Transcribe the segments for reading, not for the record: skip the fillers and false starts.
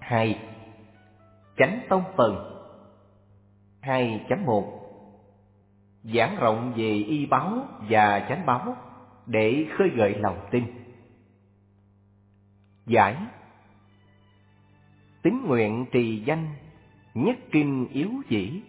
2. Chánh tông phần 2.1. Giảng rộng về y báo và chánh báo để khơi gợi lòng tin. Giải: tín nguyện trì danh, nhất kinh yếu chỉ.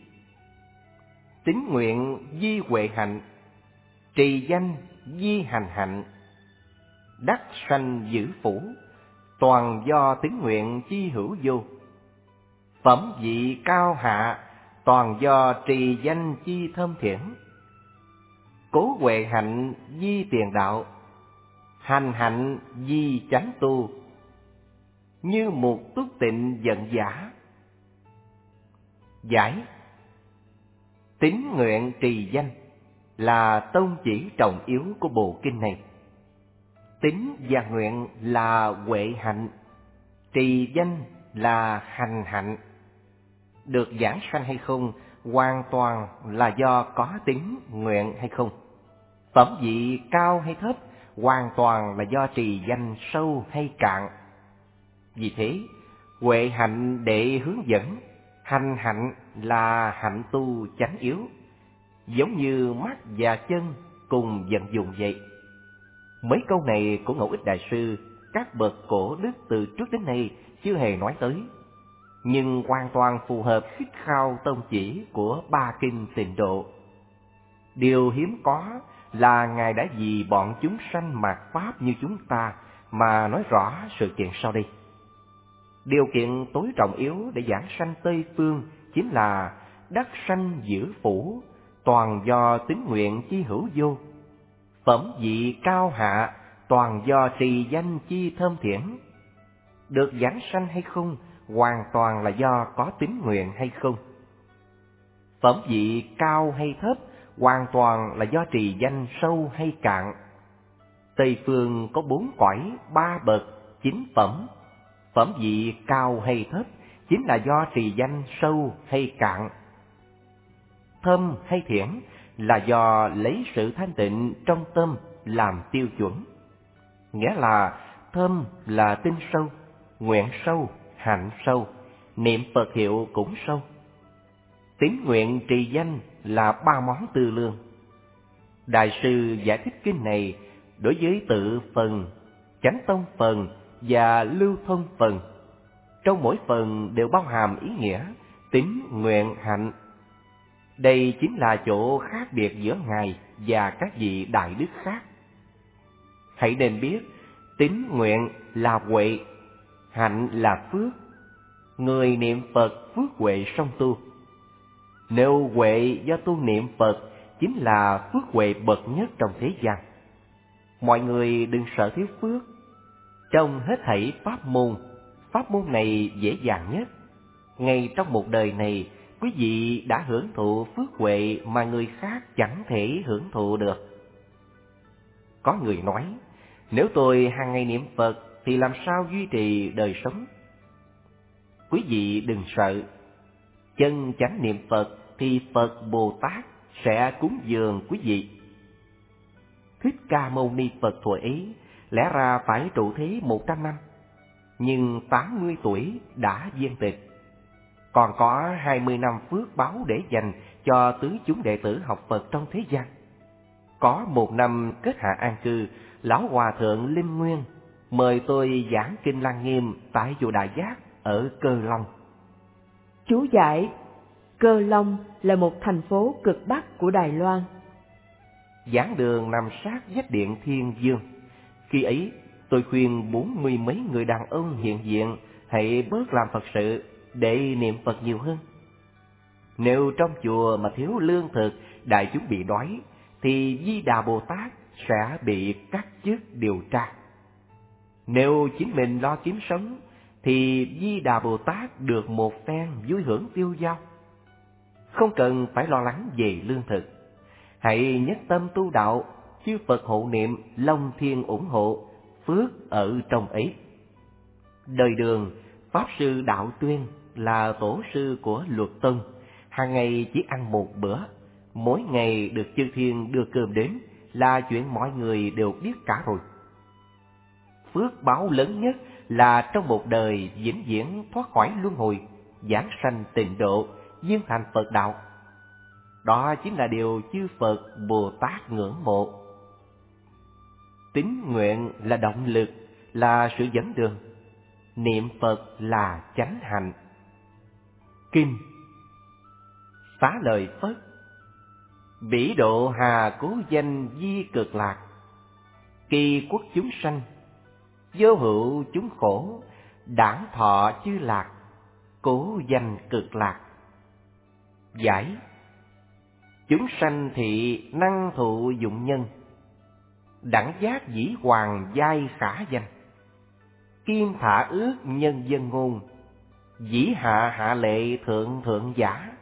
Tín nguyện di huệ hạnh, trì danh di hành hạnh. Đắc sanh giữ phủ, toàn do tín nguyện chi hữu vô. Phẩm vị cao hạ, toàn do trì danh chi thơm thiển. Cố huệ hạnh di tiền đạo, hành hạnh di chánh tu. Như một túc tịnh giận giả. Giải: tín nguyện trì danh là tông chỉ trọng yếu của bộ kinh này. Tín và nguyện là huệ hạnh, trì danh là hành hạnh. Được giảng sanh hay không hoàn toàn là do có tín nguyện hay không. Phẩm vị cao hay thấp hoàn toàn là do trì danh sâu hay cạn. Vì thế, huệ hạnh để hướng dẫn, hành hạnh là hạnh tu chánh yếu, giống như mắt và chân cùng vận dụng vậy. Mấy câu này của Ngẫu Ích Đại Sư, các bậc cổ đức từ trước đến nay chưa hề nói tới, nhưng hoàn toàn phù hợp khích khao tông chỉ của ba kinh Tịnh Độ. Điều hiếm có là Ngài đã vì bọn chúng sanh mạt Pháp như chúng ta mà nói rõ sự kiện sau đây. Điều kiện tối trọng yếu để giảng sanh Tây Phương chính là đắc sanh giữ phủ, toàn do tín nguyện chi hữu vô. Phẩm vị cao hạ, toàn do trì danh chi thơm thiển. Được giảng sanh hay không hoàn toàn là do có tín nguyện hay không. Phẩm vị cao hay thấp hoàn toàn là do trì danh sâu hay cạn. Tây phương có 4 cõi, 3 bậc, 9 phẩm. Phẩm vị cao hay thấp chính là do trì danh sâu hay cạn. Thâm hay thiển là do lấy sự thanh tịnh trong tâm làm tiêu chuẩn. Nghĩa là thâm là tin sâu, nguyện sâu, hạnh sâu, niệm Phật hiệu cũng sâu. Tín nguyện trì danh là 3 món tư lương. Đại sư giải thích kinh này đối với tự phần, chánh tông phần và lưu thông phần. Trong mỗi phần đều bao hàm ý nghĩa tín, nguyện, hạnh. Đây chính là chỗ khác biệt giữa Ngài và các vị đại đức khác. Hãy nên biết, tín nguyện là huệ, hạnh là phước. Người niệm Phật phước huệ song tu. Nếu huệ do tu niệm Phật chính là phước huệ bậc nhất trong thế gian. Mọi người đừng sợ thiếu phước. Trong hết thảy pháp môn này dễ dàng nhất. Ngay trong một đời này, quý vị đã hưởng thụ phước huệ mà người khác chẳng thể hưởng thụ được. Có người nói, nếu tôi hàng ngày niệm Phật thì làm sao duy trì đời sống? Quý vị đừng sợ. Chân chánh niệm Phật thì Phật Bồ Tát sẽ cúng dường quý vị. Thích Ca Mâu Ni Phật thuở ấy lẽ ra phải trụ thế 100 năm, nhưng 80 tuổi đã viên tịch. Còn có 20 năm phước báo để dành cho tứ chúng đệ tử học Phật trong thế gian. Có 1 năm kết hạ an cư, Lão Hòa Thượng Linh Nguyên mời tôi giảng kinh Lăng Nghiêm tại chùa Đại Giác ở Cơ Long. Chú giải: Cơ Long là một thành phố cực bắc của Đài Loan. Giảng đường nằm sát vách điện Thiên Dương. Khi ấy, tôi khuyên 40 mấy người đàn ông hiện diện hãy bớt làm Phật sự để niệm Phật nhiều hơn. Nếu trong chùa mà thiếu lương thực, đại chúng bị đói, thì Di Đà Bồ Tát sẽ bị cắt chức điều tra. Nếu chính mình lo kiếm sống, thì Di Đà Bồ Tát được một phen vui hưởng tiêu dao. Không cần phải lo lắng về lương thực. Hãy nhất tâm tu đạo, chư Phật hộ niệm, long thiên ủng hộ, phước ở trong ấy. Đời Đường, Pháp Sư Đạo Tuyên là tổ sư của Luật Tông, hàng ngày chỉ ăn một bữa, mỗi ngày được chư thiên đưa cơm đến là chuyện mọi người đều biết cả rồi. Phước báo lớn nhất là trong một đời vĩnh viễn thoát khỏi luân hồi, giảng sanh tịnh độ, viên thành Phật đạo. Đó chính là điều chư Phật Bồ Tát ngưỡng mộ. Tín nguyện là động lực, là sự dẫn đường. Niệm Phật là chánh hạnh. Kinh Xá Lợi Phất: bỉ độ hà cố danh di cực lạc, kỳ quốc chúng sanh, vô hữu chúng khổ, đản thọ chư lạc, cố danh cực lạc. Giải: chúng sanh thị năng thụ dụng nhân, đẳng giác dĩ hoàng giai khả danh, kim thả ước nhân dân ngôn, dĩ hạ hạ lệ thượng thượng giả.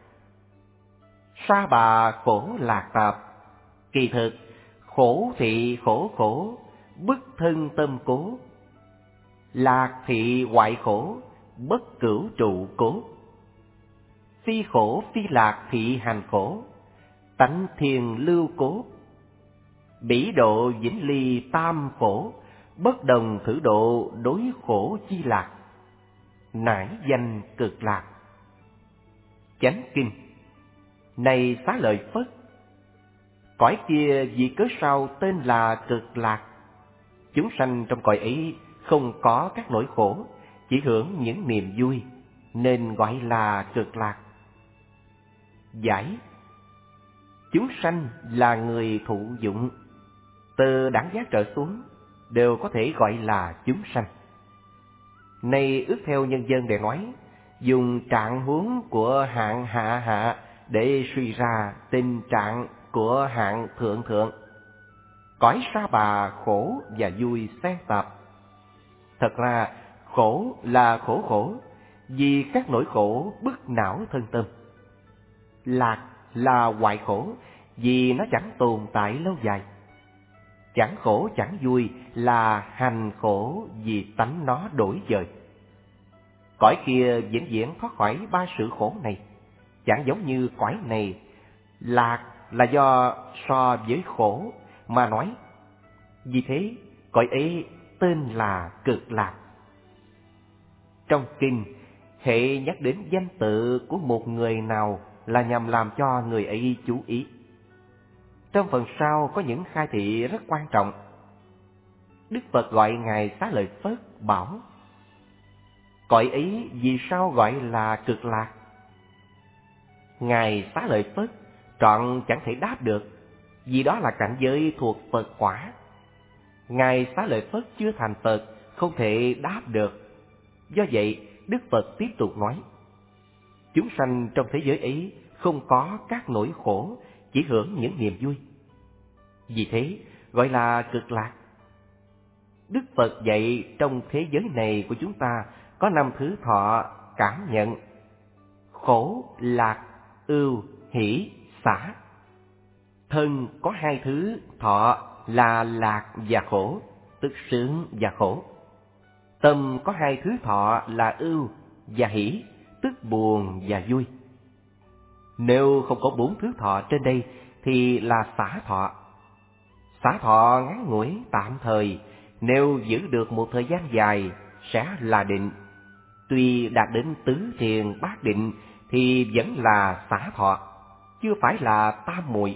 Sa bà khổ lạc tạp, kỳ thực khổ thị khổ khổ, bức thân tâm cố. Lạc thị hoại khổ, bất cửu trụ cố. Phi khổ phi lạc thị hành khổ, tánh thiền lưu cố. Bỉ độ vĩnh ly tam khổ, bất đồng thử độ đối khổ chi lạc, nải danh cực lạc. Chánh kinh: này Xá Lợi Phất, cõi kia vì cớ sao tên là cực lạc? Chúng sanh trong cõi ấy không có các nỗi khổ, chỉ hưởng những niềm vui, nên gọi là cực lạc. Giải: chúng sanh là người thụ dụng, từ đẳng giác trở xuống đều có thể gọi là chúng sanh. Nay ước theo nhân dân để nói, dùng trạng huống của hạng hạ hạ để suy ra tình trạng của hạng thượng thượng. Cõi sa bà khổ và vui xen tạp. Thật ra khổ là khổ khổ, vì các nỗi khổ bức não thân tâm. Lạc là hoại khổ, vì nó chẳng tồn tại lâu dài. Chẳng khổ chẳng vui là hành khổ, vì tánh nó đổi dời. Cõi kia vĩnh viễn thoát khỏi ba sự khổ này, chẳng giống như cõi này. Lạc là do so với khổ mà nói, vì thế cõi ấy tên là cực lạc. Trong kinh, hệ nhắc đến danh tự của một người nào là nhằm làm cho người ấy chú ý. Trong phần sau có những khai thị rất quan trọng. Đức Phật gọi Ngài Xá Lợi Phất bảo: cõi ấy vì sao gọi là cực lạc? Ngài Xá Lợi Phất trọn chẳng thể đáp được, vì đó là cảnh giới thuộc Phật quả. Ngài Xá Lợi Phất chưa thành Phật, không thể đáp được. Do vậy, Đức Phật tiếp tục nói: chúng sanh trong thế giới ấy không có các nỗi khổ, chỉ hưởng những niềm vui. Vì thế, gọi là cực lạc. Đức Phật dạy trong thế giới này của chúng ta có 5 thứ thọ cảm nhận: khổ, lạc, ưu, hỷ, xả. Thân có 2 thứ thọ là lạc và khổ, tức sướng và khổ. Tâm có 2 thứ thọ là ưu và hỷ, tức buồn và vui. Nếu không có 4 thứ thọ trên đây thì là xả thọ. Xả thọ ngắn ngủi tạm thời, nếu giữ được một thời gian dài sẽ là định. Tuy đạt đến tứ thiền bát định thì vẫn là xả thọ, chưa phải là tam muội.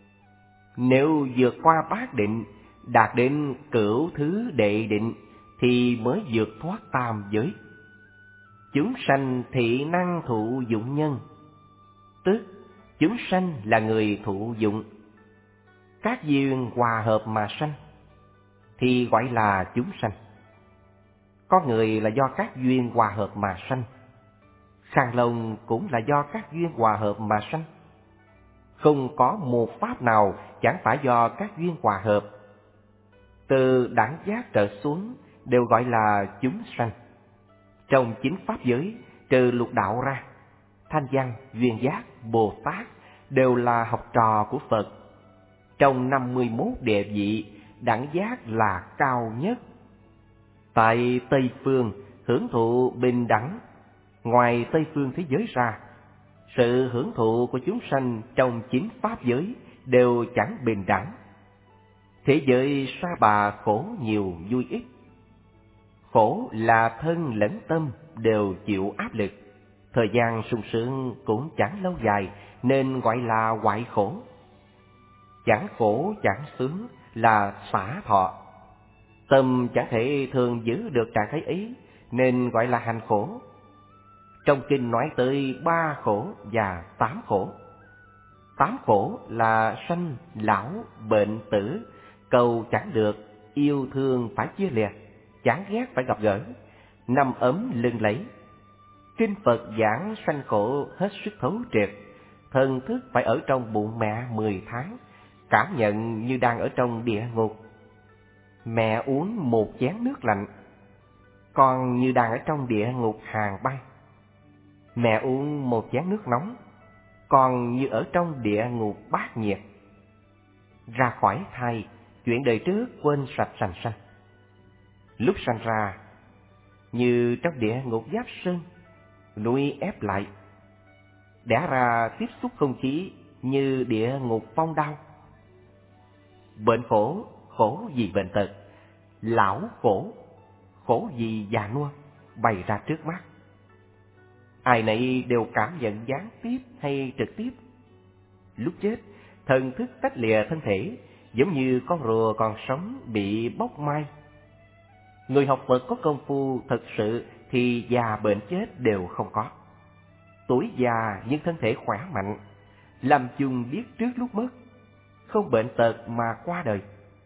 Nếu vượt qua bát định, đạt đến cửu thứ đệ định thì mới vượt thoát tam giới. Chúng sanh thị năng thụ dụng nhân, tức chúng sanh là người thụ dụng. Các duyên hòa hợp mà sanh thì gọi là chúng sanh. Con người là do các duyên hòa hợp mà sanh. Khăn lông cũng là do các duyên hòa hợp mà sanh. Không có một pháp nào chẳng phải do các duyên hòa hợp. Từ đẳng giác trở xuống đều gọi là chúng sanh. Trong 9 pháp giới, trừ lục đạo ra, Thanh Văn, Duyên Giác, Bồ Tát đều là học trò của Phật. Trong 51 địa vị, đẳng giác là cao nhất. Tại Tây Phương hưởng thụ bình đẳng. Ngoài Tây Phương thế giới ra, sự hưởng thụ của chúng sanh trong 9 pháp giới đều chẳng bình đẳng. Thế giới sa bà khổ nhiều vui ít. Khổ là thân lẫn tâm đều chịu áp lực. Thời gian sung sướng cũng chẳng lâu dài nên gọi là hoại khổ. Chẳng khổ chẳng sướng là xả thọ. Tâm chẳng thể thường giữ được trạng thái ấy nên gọi là hành khổ. Trong kinh nói tới 3 khổ và 8 khổ. 8 khổ là sanh, lão, bệnh, tử, cầu chẳng được, yêu thương phải chia liệt, chán ghét phải gặp gỡ, nằm ấm lưng lẫy. Kinh Phật giảng sanh khổ hết sức thấu triệt, thần thức phải ở trong bụng mẹ 10 tháng, cảm nhận như đang ở trong địa ngục. Mẹ uống một chén nước lạnh, con như đang ở trong địa ngục hàng băng. Mẹ uống một chén nước nóng, còn như ở trong địa ngục bát nhiệt. Ra khỏi thai, chuyện đời trước quên sạch sành sanh. Lúc sanh ra, như trong địa ngục Giáp Sơn, nuôi ép lại. Đẻ ra tiếp xúc không khí như địa ngục Phong Đao. Bệnh khổ, khổ vì bệnh tật. Lão khổ, khổ vì già nua, bày ra trước mắt. Ai nấy đều cảm nhận gián tiếp hay trực tiếp. Lúc chết, thần thức tách lìa thân thể, giống như con rùa còn sống bị bóc mai. Người học Phật có công phu thật sự thì già bệnh chết đều không có. Tuổi già nhưng thân thể khỏe mạnh, làm chung biết trước lúc mất, không bệnh tật mà qua đời.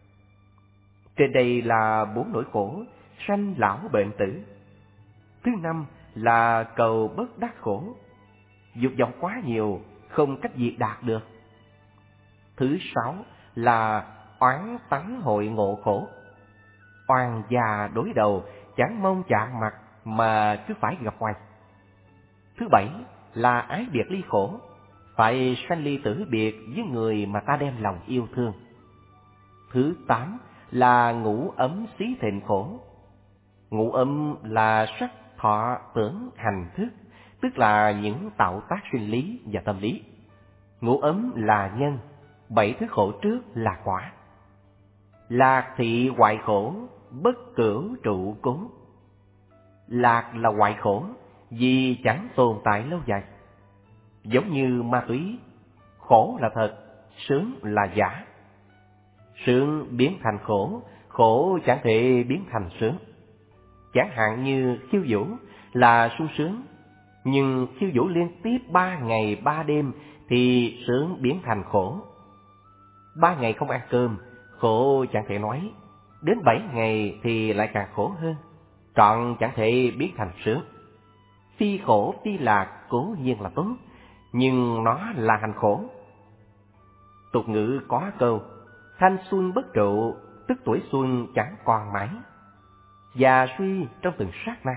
Trên đây là 4 nỗi khổ, sanh lão bệnh tử. Thứ 5 là cầu bất đắc khổ, dục vọng quá nhiều, không cách gì đạt được. Thứ 6 là oán tắng hội ngộ khổ, oan già đối đầu, chẳng mong chạm mặt mà cứ phải gặp hoài. Thứ 7 là ái biệt ly khổ, phải sanh ly tử biệt với người mà ta đem lòng yêu thương. Thứ 8 là ngũ ấm xí thịnh khổ. Ngũ âm là sắc, thọ, tưởng, hành, thức, tức là những tạo tác sinh lý và tâm lý. Ngũ ấm là nhân, 7 thứ khổ trước là quả. Lạc thị hoại khổ, bất cửu trụ cố. Lạc là hoại khổ, vì chẳng tồn tại lâu dài. Giống như ma túy, khổ là thật, sướng là giả. Sướng biến thành khổ, khổ chẳng thể biến thành sướng. Chẳng hạn như khiêu vũ là sung sướng, nhưng khiêu vũ liên tiếp 3 ngày 3 đêm thì sướng biến thành khổ. 3 ngày không ăn cơm, khổ chẳng thể nói. Đến 7 ngày thì lại càng khổ hơn, trọn chẳng thể biến thành sướng. Phi khổ phi lạc cố nhiên là tốt, nhưng nó là hành khổ. Tục ngữ có câu, thanh xuân bất trụ, tức tuổi xuân chẳng còn mãi, già suy trong từng sát na.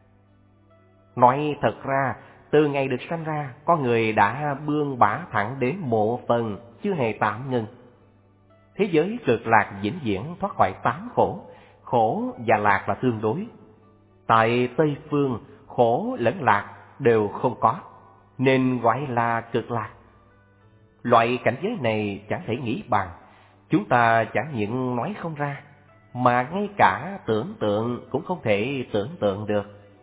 Nói thật ra, từ ngày được sanh ra, con người đã bươn bả thẳng đến mộ phần, chưa hề tạm ngừng. Thế giới cực lạc vĩnh viễn thoát khỏi 8 khổ, khổ và lạc là tương đối. Tại Tây Phương, khổ lẫn lạc đều không có, nên gọi là cực lạc. Loại cảnh giới này chẳng thể nghĩ bàn, chúng ta chẳng những nói không ra, mà ngay cả tưởng tượng cũng không thể tưởng tượng được.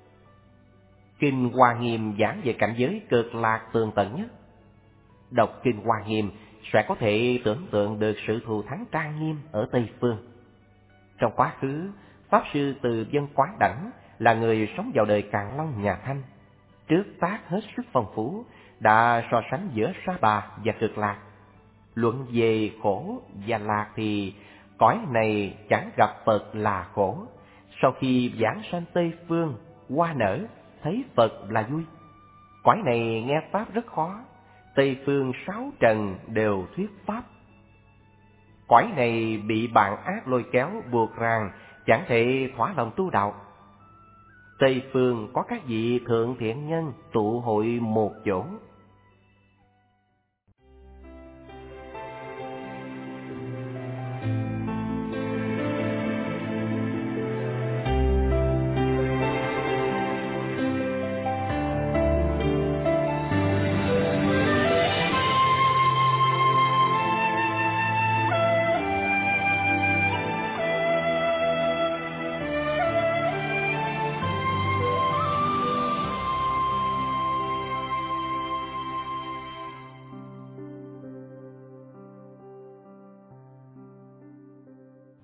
Kinh Hoa Nghiêm giảng về cảnh giới cực lạc tường tận nhất. Đọc Kinh Hoa Nghiêm sẽ có thể tưởng tượng được sự thù thắng trang nghiêm ở Tây Phương. Trong quá khứ, Pháp Sư Từ Vân Quán Đảnh là người sống vào đời Càn Long nhà Thanh. Trước tác hết sức phong phú, đã so sánh giữa Sa Bà và cực lạc. Luận về khổ và lạc thì cõi này chẳng gặp Phật là khổ. Sau khi giảng sanh Tây Phương, hoa nở, thấy Phật là vui. Cõi này nghe Pháp rất khó, Tây Phương 6 trần đều thuyết Pháp. Cõi này bị bạn ác lôi kéo buộc ràng, chẳng thể thỏa lòng tu đạo. Tây Phương có các vị thượng thiện nhân tụ hội một chỗ.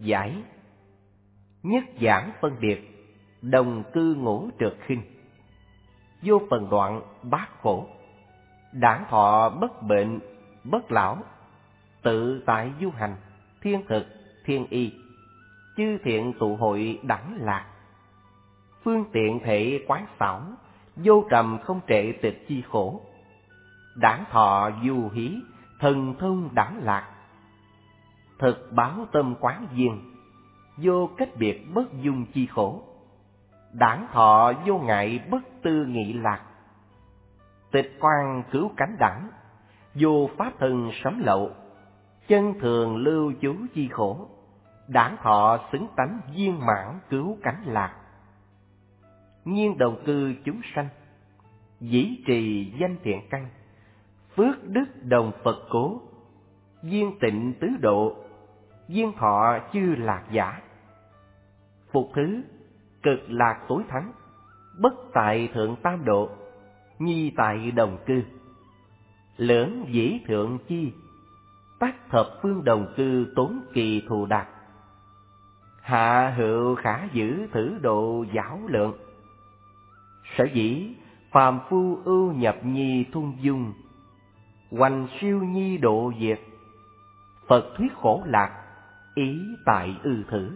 Giải. Nhất giảng phân biệt, đồng cư ngũ trượt khinh. Vô phần đoạn bát khổ, đản thọ bất bệnh, bất lão. Tự tại du hành, thiên thực, thiên y. Chư thiện tụ hội đẳng lạc. Phương tiện thể quán xảo, vô trầm không trệ tịch chi khổ. Đản thọ du hí, thần thông đẳng lạc. Thực báo tâm quán duyên, vô cách biệt bất dung chi khổ. Đản thọ vô ngại bất tư nghị lạc. Tịch quan cứu cánh đẳng, vô pháp thân sấm lậu. Chân thường lưu chú chi khổ. Đản thọ xứng tánh viên mãn cứu cánh lạc. Nhiên đồng cư chúng sanh, dĩ trì danh thiện căn. Phước đức đồng Phật cố, viên tịnh tứ độ. Viên thọ chư lạc giả. Phục thứ, cực lạc tối thắng. Bất tại thượng tam độ, nhi tại đồng cư. Lưỡng dĩ thượng chi, tác thập phương đồng cư tốn kỳ thù đạt. Hạ hữu khả giữ thử độ giảo lượng. Sở dĩ phàm phu ưu nhập nhi thung dung, hoành siêu nhi độ diệt. Phật thuyết khổ lạc, ý tại ư thử.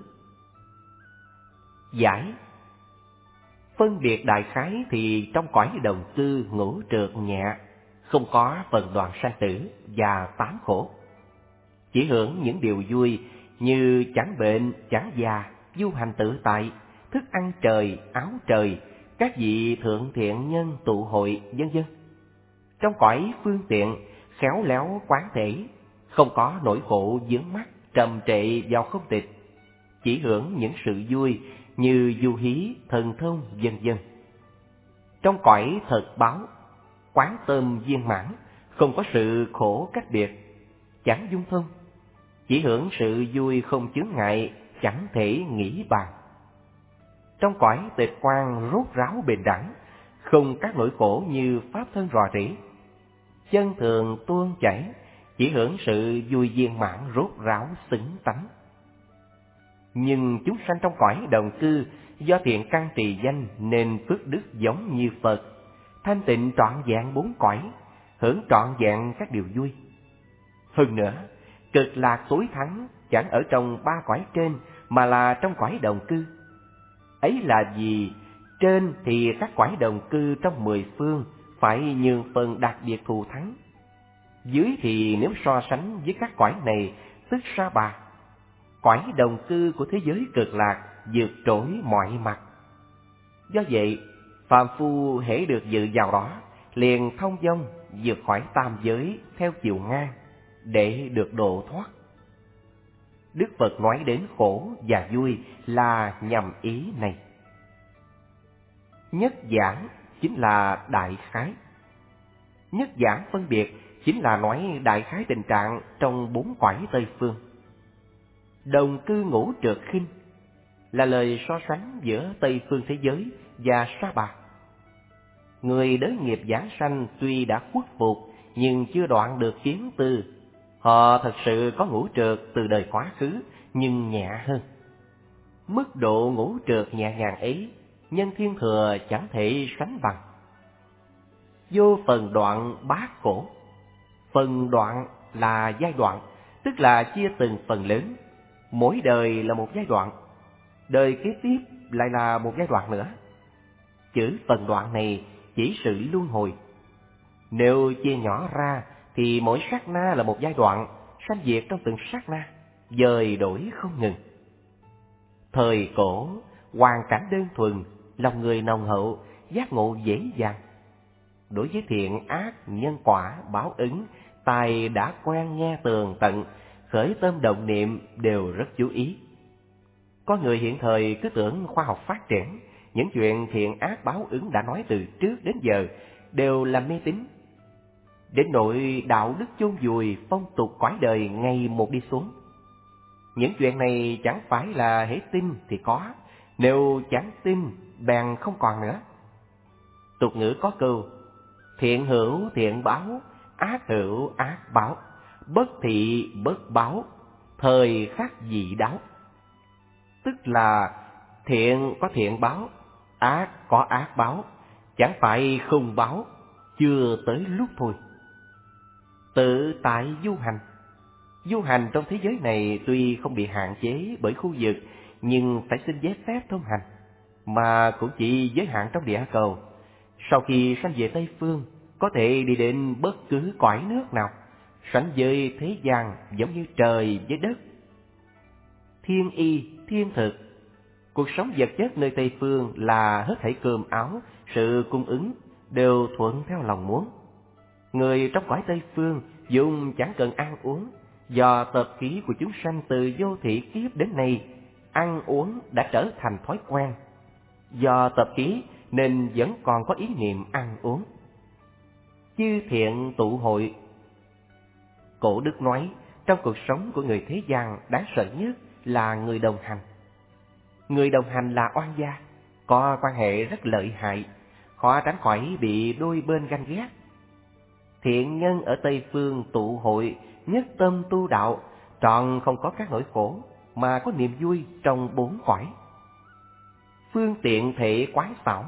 Giải. Phân biệt đại khái thì trong cõi đồng cư ngũ trượt nhẹ, không có phần đoạn sanh tử và tám khổ. Chỉ hưởng những điều vui như chẳng bệnh, chẳng già, du hành tự tại, thức ăn trời, áo trời, các vị thượng thiện nhân tụ hội, vân vân. Trong cõi phương tiện, khéo léo quán thể, không có nỗi khổ vướng mắc, trầm trệ vào không tịch. Chỉ hưởng những sự vui như du hí, thần thông, vân vân. Trong cõi thật báo, quán tâm viên mãn, không có sự khổ cách biệt, chẳng dung thông. Chỉ hưởng sự vui không chướng ngại, chẳng thể nghĩ bàn. Trong cõi tịch quan rốt ráo bền đẳng, không các nỗi khổ như pháp thân rò rỉ. Chân thường tuôn chảy, chỉ hưởng sự vui viên mãn rốt ráo xứng tánh. Nhưng chúng sanh trong cõi đồng cư, do thiện căn trì danh nên phước đức giống như Phật, thanh tịnh trọn vẹn bốn cõi, hưởng trọn vẹn các điều vui. Hơn nữa, cực lạc tối thắng chẳng ở trong ba cõi trên mà là trong cõi đồng cư. Ấy là vì trên thì các cõi đồng cư trong 10 phương phải nhường phần đặc biệt thù thắng. Dưới thì nếu so sánh với các cõi này, tức Sa Bà, cõi đồng cư của thế giới cực lạc vượt trội mọi mặt. Do vậy, phàm phu hễ được dự vào đó, liền thông dong vượt khỏi tam giới theo chiều ngang để được độ thoát. Đức Phật nói đến khổ và vui là nhằm ý này. Nhất giảng chính là đại khái. Nhất giảng phân biệt chính là nói đại khái tình trạng trong bốn cõi Tây Phương. Đồng cư ngũ trượt khinh là lời so sánh giữa Tây Phương thế giới và Sa Bà. Người đới nghiệp giảng sanh tuy đã khuất phục nhưng chưa đoạn được kiến tư. Họ thật sự có ngũ trượt từ đời quá khứ nhưng nhẹ hơn. Mức độ ngũ trượt nhẹ nhàng ấy, nhân thiên thừa chẳng thể sánh bằng. Vô phần đoạn bát khổ. Phần đoạn là giai đoạn, tức là chia từng phần lớn. Mỗi đời là một giai đoạn, đời kế tiếp lại là một giai đoạn nữa. Chữ phần đoạn này chỉ sự luân hồi. Nếu chia nhỏ ra thì mỗi sát na là một giai đoạn, sanh diệt trong từng sát na, dời đổi không ngừng. Thời cổ, hoàn cảnh đơn thuần, lòng người nồng hậu, giác ngộ dễ dàng. Đối với thiện ác, nhân quả, báo ứng, tài đã quen nghe tường tận, khởi tâm động niệm đều rất chú ý. Có người hiện thời cứ tưởng khoa học phát triển, những chuyện thiện ác báo ứng đã nói từ trước đến giờ đều là mê tín. Đến nỗi đạo đức chôn vùi, phong tục cõi đời ngày một đi xuống. Những chuyện này chẳng phải là hễ tin thì có, nếu chẳng tin bèn không còn nữa. Tục ngữ có câu, thiện hữu thiện báo, ác hữu ác báo, bất thị bất báo, thời khắc dị đáo. tức là thiện có thiện báo, ác có ác báo, chẳng phải không báo, chưa tới lúc thôi. Tự tại du hành. Du hành trong thế giới này tuy không bị hạn chế bởi khu vực, nhưng phải xin giấy phép thông hành, mà cũng chỉ giới hạn trong địa cầu. Sau khi sanh về Tây Phương, có thể đi đến bất cứ cõi nước nào, sánh với thế gian giống như trời với đất. Thiên y, thiên thực. Cuộc sống vật chất nơi Tây Phương là hết thảy cơm áo, sự cung ứng đều thuận theo lòng muốn. Người trong cõi Tây Phương dùng chẳng cần ăn uống, do tập khí của chúng sanh từ vô thị kiếp đến nay, ăn uống đã trở thành thói quen. Do tập khí nên vẫn còn có ý niệm ăn uống. Chư thiện tụ hội. Cổ đức nói, trong cuộc sống của người thế gian đáng sợ nhất là người đồng hành. Người đồng hành là oan gia, có quan hệ rất lợi hại, khó tránh khỏi bị đôi bên ganh ghét. Thiện nhân ở Tây Phương tụ hội, nhất tâm tu đạo, trọn không có các nỗi khổ, mà có niềm vui trong bốn cõi. Phương tiện thể quái xảo.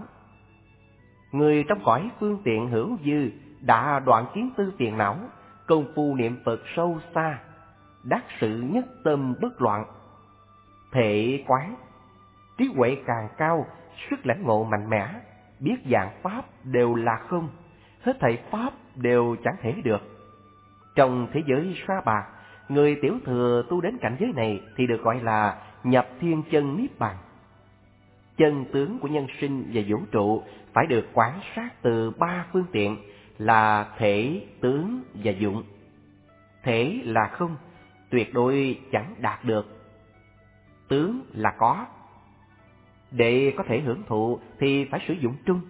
Người trong cõi phương tiện hữu dư đã đoạn kiến tư phiền não, công phu niệm Phật sâu xa, đắc sự nhất tâm bất loạn. Thể quái, trí huệ càng cao, sức lãnh ngộ mạnh mẽ, biết dạng pháp đều là không, hết thảy pháp đều chẳng thể được. Trong thế giới sa bạc, người tiểu thừa tu đến cảnh giới này thì được gọi là nhập thiên chân niết bàn. Chân tướng của nhân sinh và vũ trụ phải được quan sát từ ba phương tiện là thể, tướng và dụng. Thể là không, tuyệt đối chẳng đạt được. Tướng là có. Để có thể hưởng thụ thì phải sử dụng trung.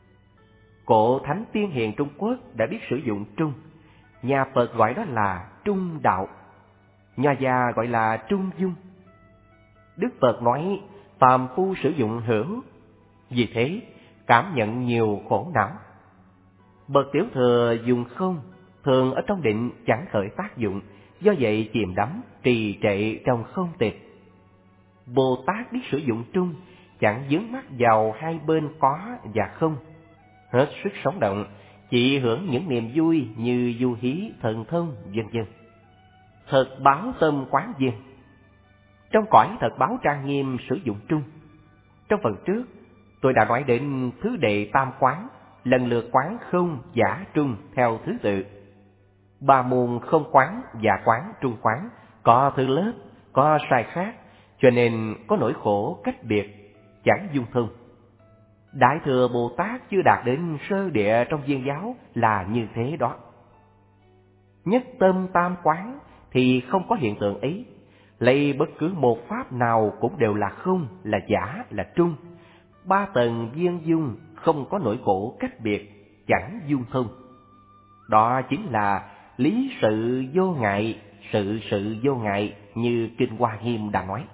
Cổ thánh tiên hiền Trung Quốc đã biết sử dụng trung. Nhà Phật gọi đó là trung đạo, Nho gia gọi là trung dung. Đức Phật nói phàm phu sử dụng hữu, vì thế cảm nhận nhiều khổ não. Bậc tiểu thừa dùng không, thường ở trong định chẳng khởi tác dụng, do vậy chìm đắm trì trệ trong không tịch. Bồ Tát biết sử dụng trung, chẳng vướng mắc vào hai bên có và không, hết sức sống động, chỉ hưởng những niềm vui như du hí, thần thông, vân vân. Thật báo tâm quán duyên. Trong cõi thật báo trang nghiêm sử dụng trung. Trong phần trước, tôi đã nói đến thứ đệ tam quán, lần lượt quán không, giả, trung theo thứ tự. Ba môn không quán, giả quán, trung quán có thứ lớp, có sai khác, cho nên có nỗi khổ cách biệt, chẳng dung thông. Đại thừa Bồ Tát chưa đạt đến sơ địa trong viên giáo là như thế đó. Nhất tâm tam quán thì không có hiện tượng ấy, lấy bất cứ một pháp nào cũng đều là không, là giả, là trung. Ba tầng viên dung, không có nỗi khổ cách biệt, chẳng dung thông. Đó chính là lý sự vô ngại, sự sự vô ngại như Kinh Hoa Nghiêm đã nói.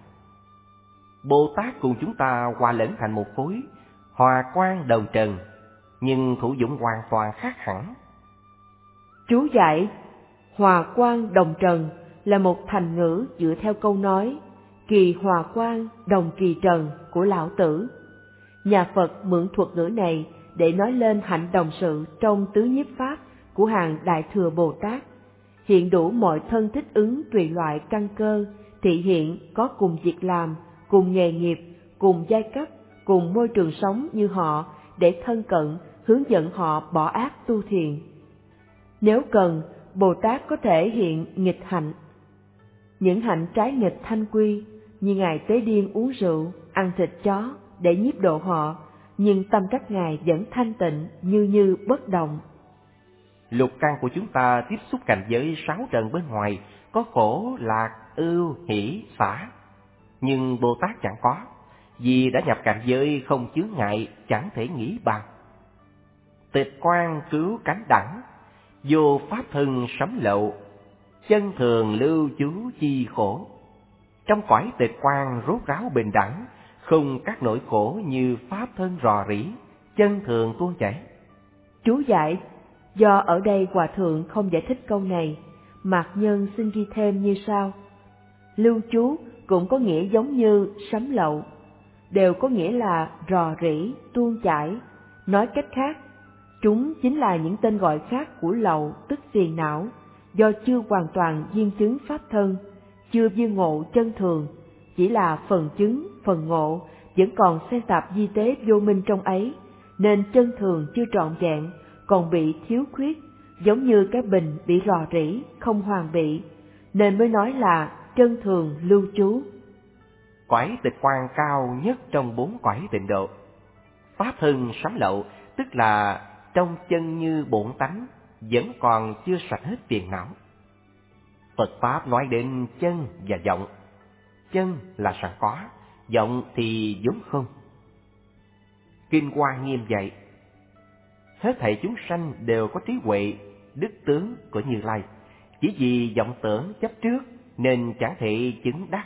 Bồ Tát cùng chúng ta hòa lẫn thành một khối, hòa quang đồng trần, nhưng thủ dụng hoàn toàn khác hẳn. Chú giải hòa quang đồng trần là một thành ngữ dựa theo câu nói kỳ hòa quang đồng kỳ trần của Lão Tử. Nhà Phật mượn thuật ngữ này để nói lên hạnh đồng sự trong tứ nhiếp pháp của hàng Đại Thừa Bồ Tát, hiện đủ mọi thân thích ứng tùy loại căn cơ, thị hiện có cùng việc làm, cùng nghề nghiệp, cùng giai cấp, cùng môi trường sống như họ để thân cận, hướng dẫn họ bỏ ác tu thiện. Nếu cần, Bồ Tát có thể hiện nghịch hạnh. Những hạnh trái nghịch thanh quy, như Ngài Tế Điên uống rượu, ăn thịt chó để nhiếp độ họ, nhưng tâm các Ngài vẫn thanh tịnh, như bất động. Lục căn của chúng ta tiếp xúc cảnh giới sáu trần bên ngoài, có khổ, lạc, ưu, hỷ, xả. Nhưng Bồ Tát chẳng có, vì đã nhập cảnh giới không chướng ngại, chẳng thể nghĩ bàn. Tịch quan cứu cánh đẳng, vô pháp thân sấm lậu, chân thường lưu trú chi khổ. Trong cõi tịch quan rốt ráo bình đẳng, không các nỗi khổ như pháp thân rò rỉ, chân thường tuôn chảy. Chú giải, do ở đây Hòa Thượng không giải thích câu này, Mạc Nhân xin ghi thêm như sau. Lưu trú cũng có nghĩa giống như sấm lậu, đều có nghĩa là rò rỉ, tuôn chảy. Nói cách khác, chúng chính là những tên gọi khác của lậu, tức phiền não, do chưa hoàn toàn viên chứng pháp thân, chưa viên ngộ chân thường, chỉ là phần chứng, phần ngộ, vẫn còn xen tạp di tế vô minh trong ấy, nên chân thường chưa trọn vẹn, còn bị thiếu khuyết, giống như cái bình bị rò rỉ, không hoàn bị, nên mới nói là chân thường lưu trú. Cõi tịch quan cao nhất trong 4 cõi tịnh độ. Pháp thân sấm lậu, tức là trong chân như bổn tánh, vẫn còn chưa sạch hết phiền não. Phật Pháp nói đến chân và vọng. Chân là sẵn có, vọng thì vốn không. Kinh Hoa Nghiêm dạy, hết thảy chúng sanh đều có trí huệ, đức tướng của Như Lai, chỉ vì vọng tưởng chấp trước nên chẳng thể chứng đắc.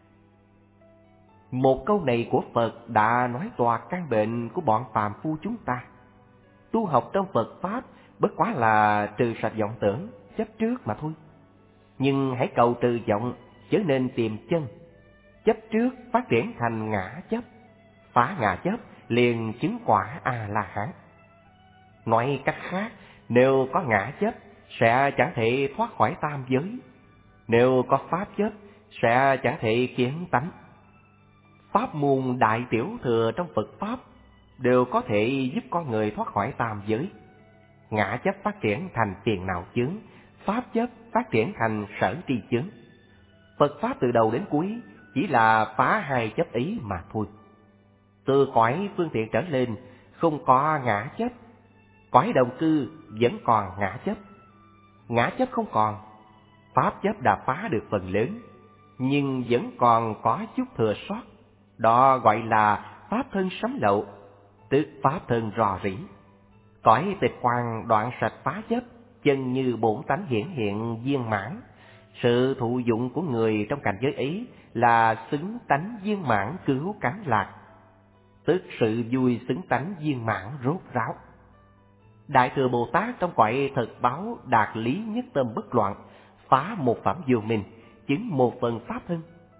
Một câu này của Phật đã nói tòa căn bệnh của bọn phàm phu chúng ta. Tu học trong Phật Pháp bất quá là trừ sạch vọng tưởng, chấp trước mà thôi. Nhưng hãy cầu trừ vọng, chớ nên tìm chân. Chấp trước phát triển thành ngã chấp, phá ngã chấp liền chứng quả A-la-hán. Nói cách khác, nếu có ngã chấp sẽ chẳng thể thoát khỏi tam giới. Nếu có pháp chấp sẽ chẳng thể kiến tánh. Pháp môn đại tiểu thừa trong Phật Pháp đều có thể giúp con người thoát khỏi tam giới. Ngã chấp phát triển thành phiền não chướng, pháp chấp phát triển thành sở tri chướng. Phật Pháp từ đầu đến cuối chỉ là phá hai chấp ý mà thôi. Từ cõi phương tiện trở lên không có ngã chấp, cõi đồng cư vẫn còn ngã chấp. Ngã chấp không còn, pháp chấp đã phá được phần lớn, nhưng vẫn còn có chút thừa sót. Đó gọi là pháp thân sấm lậu, tức pháp thân rò rỉ. Cõi tịch quan đoạn sạch phá chấp, chân như bổn tánh hiển hiện viên mãn. Sự thụ dụng của người trong cảnh giới ấy là xứng tánh viên mãn cứu cánh lạc, tức sự vui xứng tánh viên mãn rốt ráo. Đại thừa Bồ Tát trong cõi thực báo đạt lý nhất tâm bất loạn, phá một phẩm vô minh, chứng một phần pháp thân.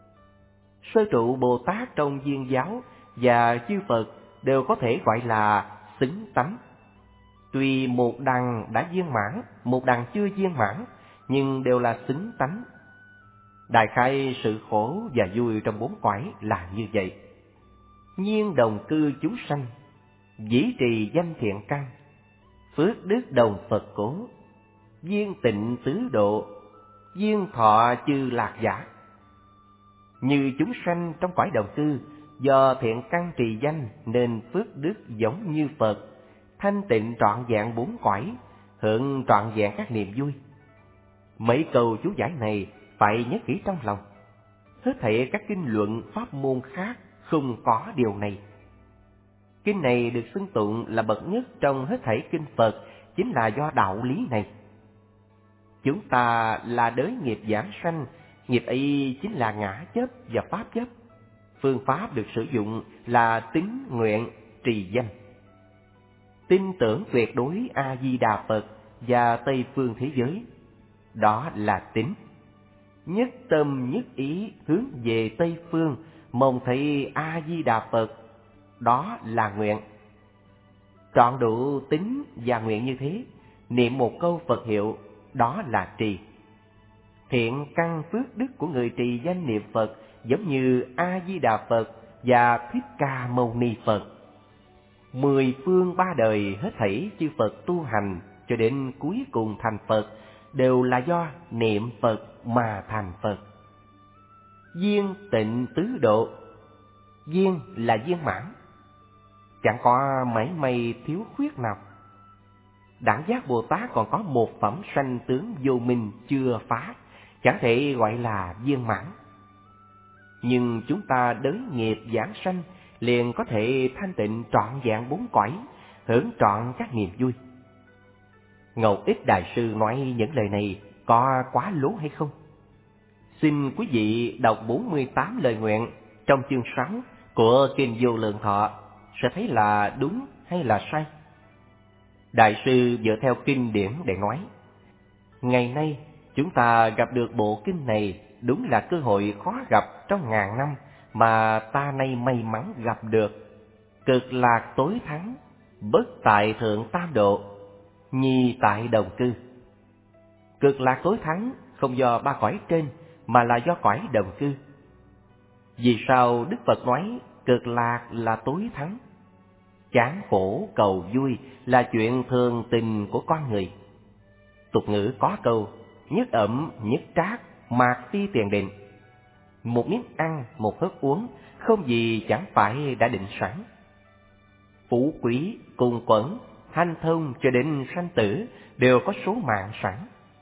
Sơ trụ Bồ Tát trong Viên giáo và chư Phật đều có thể gọi là xứng tánh. Tuy một đằng đã viên mãn, một đằng chưa viên mãn, nhưng đều là xứng tánh. Đại khái sự khổ và vui trong 4 cõi là như vậy. Nhiên đồng cư chúng sanh, dĩ trì danh thiện căn, phước đức đồng Phật cố, viên tịnh tứ độ, viên thọ chư lạc giả. Như chúng sanh trong cõi đồng cư, do thiện căn trì danh nên phước đức giống như Phật, thanh tịnh trọn vẹn 4 cõi, hưởng trọn vẹn các niềm vui. Mấy câu chú giải này phải nhớ kỹ trong lòng. Hết thảy các kinh luận pháp môn khác không có điều này. Kinh này được xưng tụng là bậc nhất trong hết thảy kinh Phật chính là do đạo lý này. Chúng ta là đới nghiệp giảng sanh, nghiệp ấy chính là ngã chấp và pháp chấp. Phương pháp được sử dụng là tín nguyện trì danh. Tin tưởng tuyệt đối A-di-đà Phật và Tây phương thế giới, đó là tín. Nhất tâm nhất ý hướng về Tây phương, mong thấy A-di-đà Phật, đó là nguyện. Trọn đủ tín và nguyện như thế, niệm một câu Phật hiệu, đó là trì. Thiện căn phước đức của người trì danh niệm Phật giống như A-di-đà Phật và Thích Ca Mâu Ni Phật. 10 phương 3 đời hết thảy chư Phật tu hành cho đến cuối cùng thành Phật đều là do niệm Phật mà thành Phật. Viên tịnh tứ độ, viên là viên mãn, chẳng có mảy may thiếu khuyết nào. Đẳng giác Bồ Tát còn có một phẩm sanh tướng vô minh chưa phá, chẳng thể gọi là viên mãn. Nhưng chúng ta đới nghiệp giảng sanh liền có thể thanh tịnh trọn vẹn 4 cõi, hưởng trọn các niềm vui. Ngẫu Ích Đại Sư nói những lời này có quá lố hay không? Xin quý vị đọc 48 lời nguyện trong chương 6 của Kinh Vô Lượng Thọ sẽ thấy là đúng hay là sai. Đại sư dựa theo kinh điển để nói. Ngày nay chúng ta gặp được bộ kinh này đúng là cơ hội khó gặp trong ngàn năm mà ta nay may mắn gặp được. Cực lạc tối thắng, bất tại thượng tam độ, nhi tại đồng cư. Cực lạc tối thắng không do ba cõi trên mà là do cõi đồng cư. Vì sao Đức Phật nói cực lạc là tối thắng? Chán khổ cầu vui là chuyện thường tình của con người. Tục ngữ có câu nhất ẩm nhất trác, mạt phi tiền định. Một miếng ăn, một hớp uống, không gì chẳng phải đã định sẵn. Phú quý, cùng quẩn, hanh thông cho đến sanh tử đều có số mạng sẵn.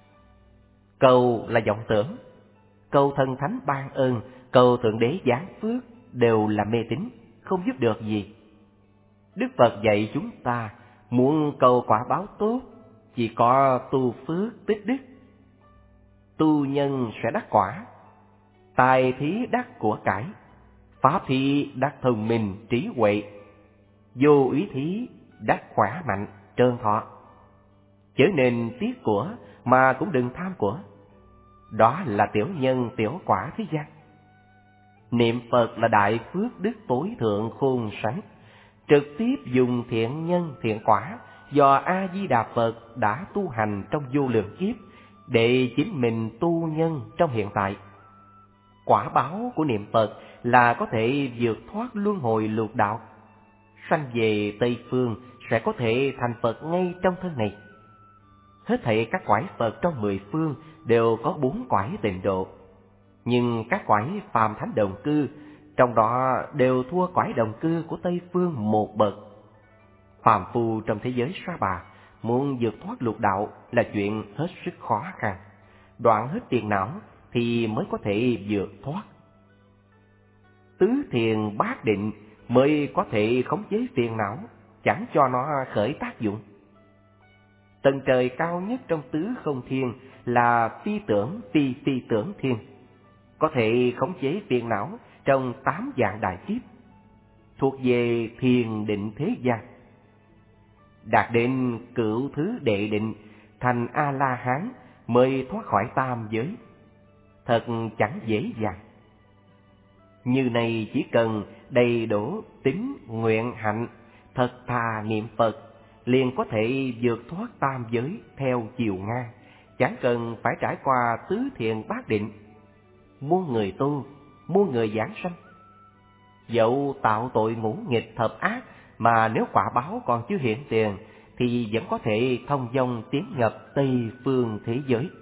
Cầu là vọng tưởng, cầu thần thánh ban ơn, cầu thượng đế giáng phước đều là mê tín, không giúp được gì. Đức Phật dạy chúng ta muốn cầu quả báo tốt, chỉ có tu phước tích đức. Tu nhân sẽ đắc quả, tài thí đắc của cải, pháp thí đắc thông minh trí huệ, vô úy thí đắc khỏe mạnh trơn thọ. Chớ nên tiếc của mà cũng đừng tham của. Đó là tiểu nhân tiểu quả thế gian. Niệm Phật là đại phước đức tối thượng khôn sánh, trực tiếp dùng thiện nhân thiện quả do A Di Đà Phật đã tu hành trong vô lượng kiếp để chính mình tu nhân trong hiện tại. Quả báo của niệm Phật là có thể vượt thoát luân hồi lục đạo, sanh về Tây Phương sẽ có thể thành Phật ngay trong thân này. Hết thảy các cõi Phật trong 10 phương đều có 4 cõi tịnh độ, nhưng các cõi phàm thánh đồng cư trong đó đều thua cõi đồng cư của Tây Phương một bậc. Phàm phu trong thế giới Sa Bà muốn vượt thoát lục đạo là chuyện hết sức khó khăn. Đoạn hết phiền não thì mới có thể vượt thoát. Tứ thiền bát định mới có thể khống chế phiền não, chẳng cho nó khởi tác dụng. Tầng trời cao nhất trong tứ không thiên là phi tưởng phi phi tưởng thiên, có thể khống chế phiền não trong 8 dạng đại kiếp, thuộc về thiền định thế gian. Đạt đến cửu thứ đệ định thành A-la-hán mới thoát khỏi tam giới, thật chẳng dễ dàng. Như này chỉ cần đầy đủ tín nguyện hạnh, thật thà niệm Phật, liền có thể vượt thoát tam giới theo chiều ngang, chẳng cần phải trải qua tứ thiền bát định. Muôn người tu, muôn người giảng sanh. Dẫu tạo tội ngũ nghịch thập ác mà nếu quả báo còn chưa hiện tiền thì vẫn có thể thông dong tiến nhập Tây phương thế giới.